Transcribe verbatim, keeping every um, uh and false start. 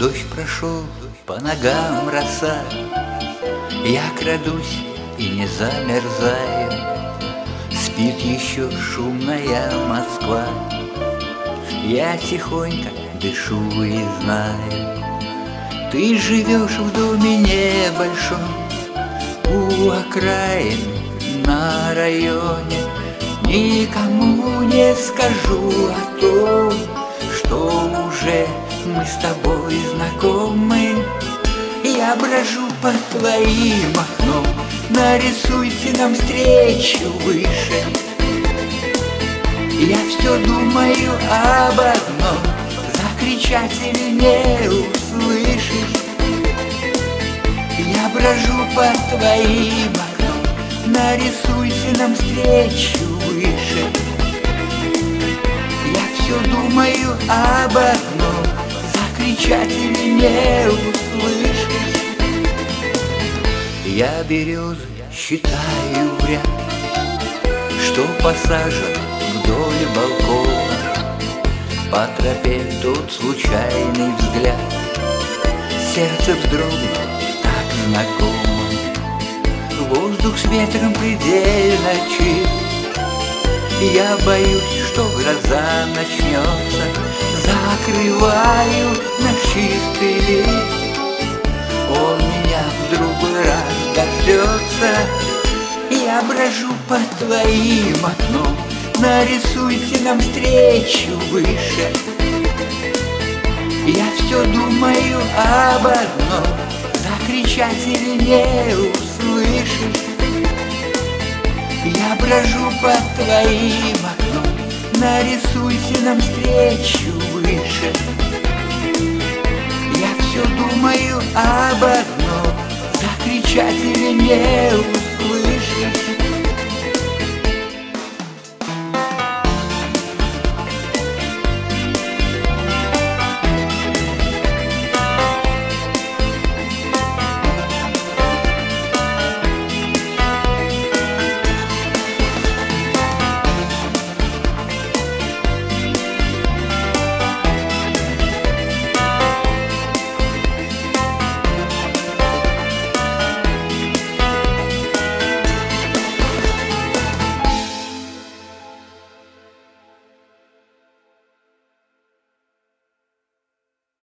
Дождь прошел, по ногам роса, я крадусь и не замерзаю. Спит еще шумная Москва, я тихонько дышу и знаю. Ты живешь в доме небольшом, у окраин на районе. Никому не скажу о том, что уже мы с тобой знакомы. Я брожу под твоим окном, нарисуйте нам встречу выше. Я все думаю об одном, закричать или не услышишь. Я брожу под твоим окном, нарисуйте нам встречу выше. Я все думаю об одном, закричать или не услышишь. Я березы считаю в ряд, что посажен вдоль балкона. По тропе тот случайный взгляд, сердце вздрогнуло так знакомо. Воздух с ветром предельно чист, я боюсь, что гроза начнется. Закрываю наш чистый лист, он меня в другой раз дождется. Я брожу под твоим окном, нарисуйте нам встречу выше. Я все думаю об одном, закричать или не услышишь. Я брожу под твоим окном, нарисуйте нам встречу выше. Я все думаю об одном, закричать или не